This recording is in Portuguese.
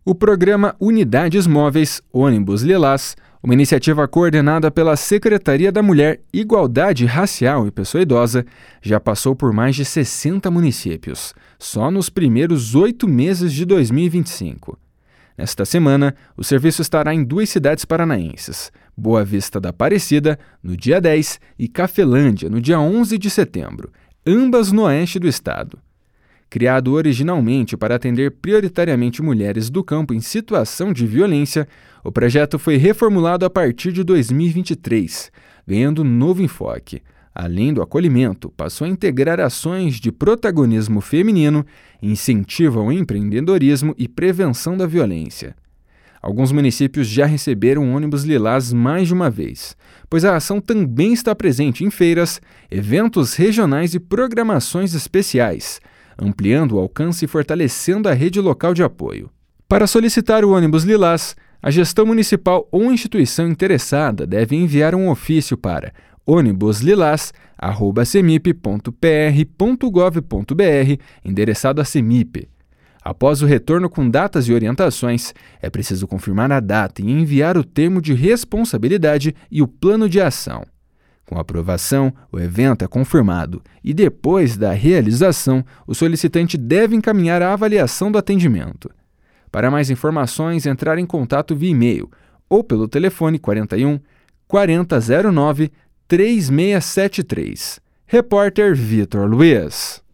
O programa Unidades Móveis Ônibus Lilás, uma iniciativa coordenada pela Secretaria da Mulher, Igualdade Racial e Pessoa Idosa, já passou por mais de 60 municípios, só nos primeiros 8 meses de 2025. Nesta semana, o serviço estará em 2 cidades paranaenses, Boa Vista da Aparecida, no dia 10, e Cafelândia, no dia 11 de setembro, ambas no oeste do estado. Criado originalmente para atender prioritariamente mulheres do campo em situação de violência, o projeto foi reformulado a partir de 2023, ganhando novo enfoque. Além do acolhimento, passou a integrar ações de protagonismo feminino, incentivo ao empreendedorismo e prevenção da violência. Alguns municípios já receberam o ônibus Lilás mais de uma vez, pois a ação também está presente em feiras, eventos regionais e programações especiais, ampliando o alcance e fortalecendo a rede local de apoio. Para solicitar o ônibus Lilás, a gestão municipal ou instituição interessada deve enviar um ofício para onibuslilás@cemip.pr.gov.br, endereçado a CEMIP. Após o retorno com datas e orientações, é preciso confirmar a data e enviar o termo de responsabilidade e o plano de ação. Com aprovação, o evento é confirmado e, depois da realização, o solicitante deve encaminhar a avaliação do atendimento. Para mais informações, entrar em contato via e-mail ou pelo telefone 41 4009 3673. Repórter Vitor Luiz.